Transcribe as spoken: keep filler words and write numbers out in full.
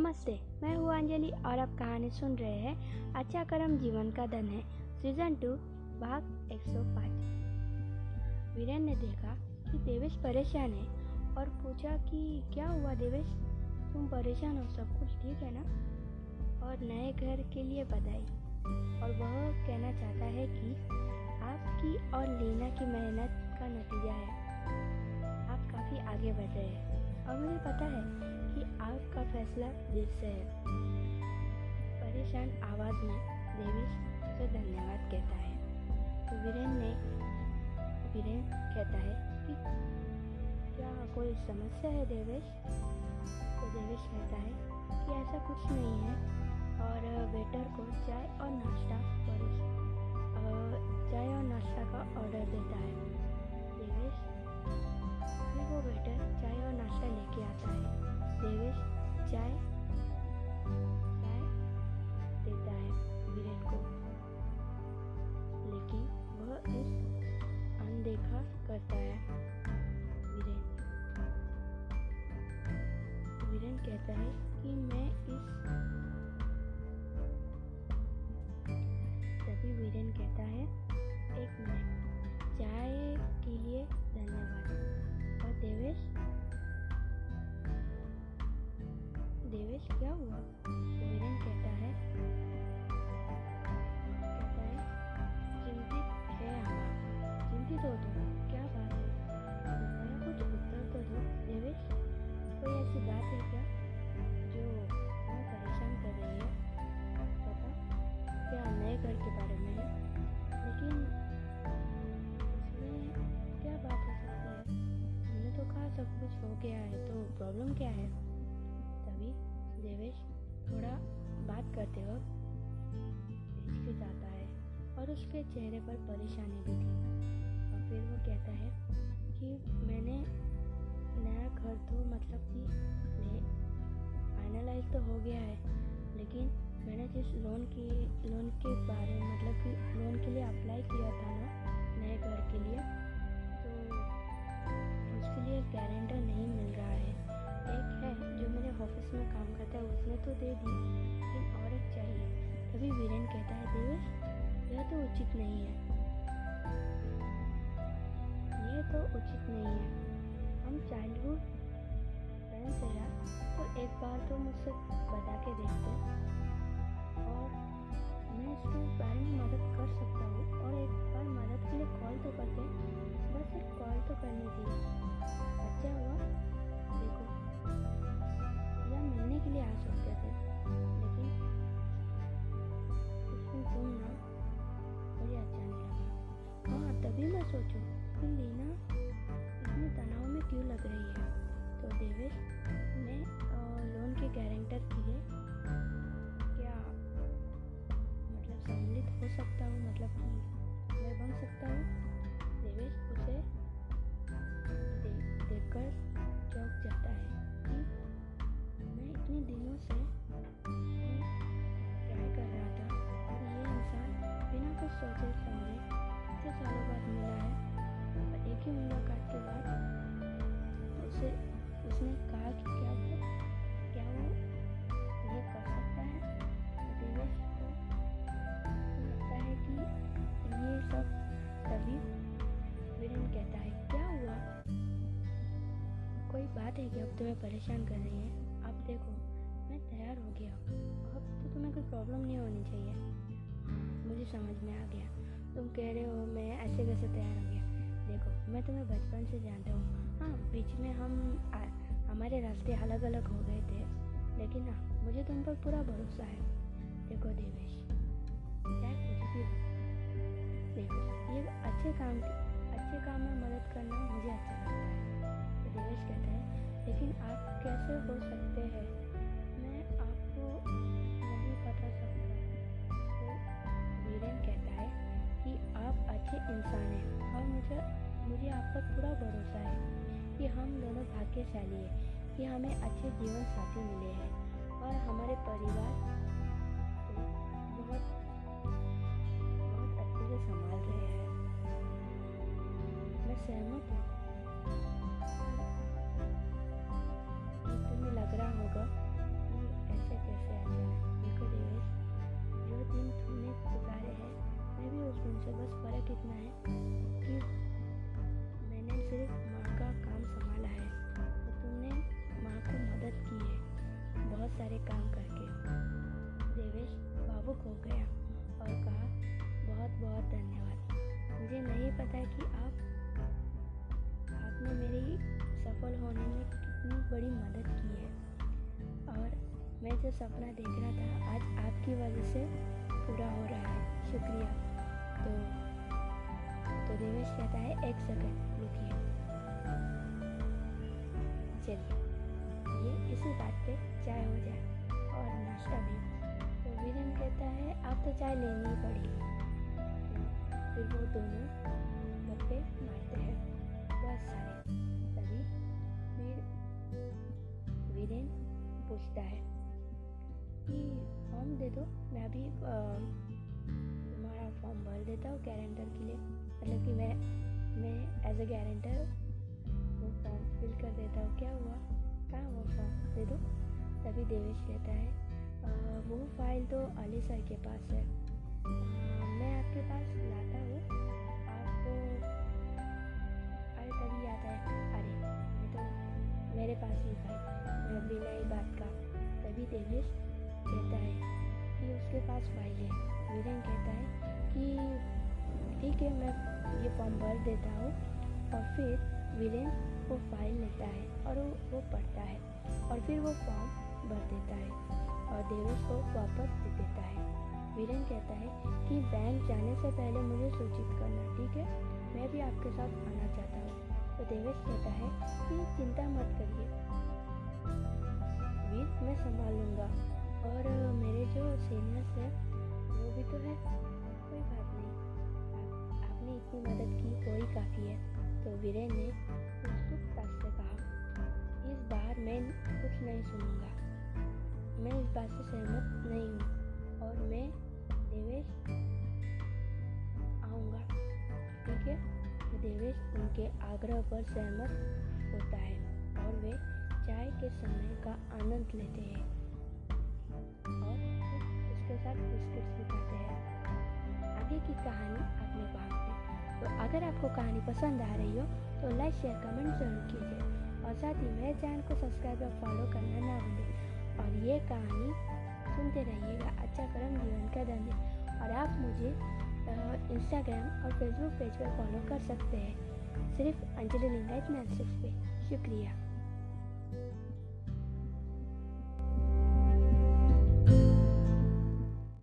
नमस्ते, मैं हूँ अंजलि और आप कहानी सुन रहे हैं अच्छा कर्म जीवन का धन है सीजन टू भाग एक सौ पाँच। वीरेन ने देखा कि देवेश परेशान है और पूछा कि क्या हुआ देवेश, तुम परेशान हो, सब कुछ ठीक है ना? और नए घर के लिए बधाई। और वह कहना चाहता है कि आपकी और लीना की मेहनत का नतीजा है, आप काफ़ी आगे बढ़ रहे हैं और मुझे पता है कि आपका फैसला दिल से है। परेशान आवाज़ में देवेश उसे धन्यवाद कहता है। तो वीरेन ने वीरेन कहता है कि क्या कोई समस्या है देवेश? तो देवेश कहता है कि ऐसा कुछ नहीं है और वेटर को चाय और नाश्ता परोस चाय और नाश्ता का ऑर्डर देता है। देवेश फिर वो वेटर चाय और नाश्ता लेके आता है। देवेश चाय चाय देता है वीरेन को, लेकिन वह इस अनदेखा करता है। वीरेन वीरेन कहता है कि मैं इस तभी वीरेन कहता है एक मिनट, चाय के लिए धन्यवाद। और देवेश देवेश क्या हुआ? तो वीरेन कहता है कहता है चिंतित है हम चिंतित हो तुम, क्या बात है? मेरा कुछ उत्तर तो दो देवेश, कोई ऐसी बात है क्या जो तुम्हें परेशान कर रही है? पता क्या नए घर के बारे में है, लेकिन इसमें क्या बात हो सकती है? तुमने तो कहा सब कुछ हो गया है, तो प्रॉब्लम क्या है? तभी देवेश थोड़ा बात करते वक्त हिचकिचाता है और उसके चेहरे पर परेशानी भी थी। और फिर वो कहता है कि मैंने नया घर तो मतलब कि फाइनलाइज तो हो गया है, लेकिन मैंने जिस लोन की लोन के बारे में मतलब कि लोन के लिए अप्लाई किया था ना नए घर के लिए, तो उसके लिए गारंटर नहीं मिल रहा है। एक है जो मेरे ऑफिस में काम करता है, उसने तो दे दी, लेकिन और एक चाहिए। तभी वीरेन कहता है देवेश, यह तो उचित नहीं है, यह तो उचित नहीं है। हम चाइल्डहुड फ्रेंड्स हैं यार, तो एक बार तो मुझसे बता के देखते और मैं इसके बारे में मदद कर सकता हूँ। और एक बार मदद के लिए कॉल तो करते, बस एक कॉल तो करनी थी। अच्छा हुआ, देखो या मिलने के लिए आ सकते थे, लेकिन लेकिन तुम ना, मुझे अच्छा नहीं लगा। हाँ, तभी मैं सोचूं कि लीना इतने तनाव में क्यों लग रही है। तो देवेश, मैं लोन के गारंटर के लिए क्या मतलब सम्मिलित हो सकता हूँ, मतलब कि मैं बन सकता हूँ? देवेश उसे देख देखकर चौंक जाता है कि मैं इतने दिनों से ट्राई कर रहा था कि ये इंसान बिना कुछ सोचे समझे इतने सालों बाद मिला है, और एक ही मुलाकात के बाद उसे उसने कहा कि क्या वो क्या वो ये कर सकता है। तो देवेश को लगता है कि ये सब। तभी वीरेन कहता है क्या हुआ, कोई बात है कि अब तुम्हें परेशान कर रही है? अब देखो मैं तैयार हो गया, अब तो तुम्हें कोई प्रॉब्लम नहीं होनी चाहिए। मुझे समझ में आ गया, तुम कह रहे हो मैं ऐसे कैसे तैयार हो गया। देखो मैं तुम्हें बचपन से जानता हूँ, हाँ बीच में हम आ, हमारे रास्ते अलग अलग हो गए थे, लेकिन हाँ मुझे तुम पर पूरा भरोसा है। देखो देवेश, चाहे कुछ भी हो, देखो ये अच्छे काम अच्छे काम में मदद करना मुझे अच्छा लगता है। तो देवेश कहता है लेकिन आप कैसे हो सकते हैं, मैं आपको नहीं बता सकता। तो वीरेन कहता है कि आप अच्छे इंसान हैं और मुझे मुझे आप पर पूरा भरोसा है कि हम दोनों भाग्यशाली हैं कि हमें अच्छे जीवन साथी मिले हैं और हमारे परिवार को बहुत बहुत अच्छे से संभाल रहे हैं। मैं सहमत हूँ कि तुम्हें लग रहा होगा कि बड़ी मदद की है और मैं जो सपना देख रहा था आज आपकी वजह से पूरा हो रहा है, शुक्रिया। तो तो देवेश कहता है एक सेकंड रुकिए, चलिए ये इसी बात पे चाय हो जाए और नाश्ता भी। तो वीरेन कहता है आप तो चाय लेनी ही पड़ेगी। तो फिर वो दोनों गप्पे मारते हैं बहुत सारे। तभी फिर वीरेन पूछता है कि फॉर्म दे दो, मैं अभी तुम्हारा फॉर्म भर देता हूँ गारंटर के लिए, मतलब कि मैं मैं एज ए गारंटर वो फॉर्म फिल कर देता हूँ। क्या हुआ, कहाँ वो फॉर्म दे दो। तभी देवेश कहता है वो फाइल तो अली सर के पास है, मैं आपके पास लाता हूँ, आप अरे तभी आता है अरे मैं तो मेरे पास ही फाइल, मैं बिना ही बात का। तभी देवेश कहता है कि उसके पास फाइल है। वीरेन कहता है कि ठीक है मैं ये फॉर्म भर देता हूँ। और फिर वीरेन वो फाइल लेता है और वो, वो पढ़ता है और फिर वो फॉर्म भर देता है और देवेश को वापस दे देता है। वीरेन कहता है कि बैंक जाने से पहले मुझे सूचित करना, ठीक है, मैं भी आपके साथ आना चाहता हूँ। तो देवेश कहता है कि चिंता मत करिए वीर, मैं संभाल लूँगा और मेरे जो सीनियर्स हैं वो भी तो है, कोई बात नहीं, आप, आपने इतनी मदद की वही काफ़ी है। तो वीरेन ने उत्सुकता से कहा इस बार मैं कुछ नहीं सुनूंगा, मैं इस बात से सहमत नहीं हूँ और मैं देवेश आऊँगा, ठीक है। तो देवेश उनके आग्रह पर सहमत होता है और वे चाय के समय का आनंद लेते हैं और उसके साथ बिस्किट्स भी खाते हैं। आगे की कहानी अपने भाग में। तो अगर आपको कहानी पसंद आ रही हो तो लाइक शेयर कमेंट जरूर कीजिए और साथ ही मेरे चैनल को सब्सक्राइब और फॉलो करना ना भूलें। और ये कहानी सुनते रहिएगा अच्छा कर्म जीवन का धन्य। और आप मुझे इंस्टाग्राम और फेसबुक पेज पर फॉलो कर सकते हैं, सिर्फ अंजलि लिंगायत नाइन सिक्स पे। शुक्रिया।